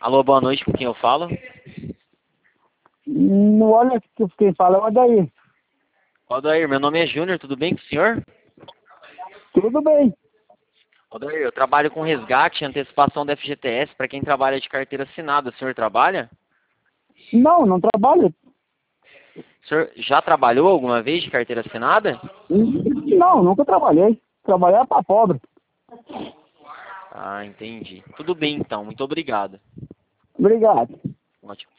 Alô, boa noite, com quem eu falo? Não olha que quem fala é o Adair. Odair, meu nome é Júnior, tudo bem com o senhor? Tudo bem. Odair, eu trabalho com resgate e antecipação da FGTS para quem trabalha de carteira assinada. O senhor trabalha? Não, não trabalho. O senhor já trabalhou alguma vez de carteira assinada? Não, nunca trabalhei. Trabalhar para pobre. Ah, entendi. Tudo bem então, muito obrigado. Obrigado. Ótimo.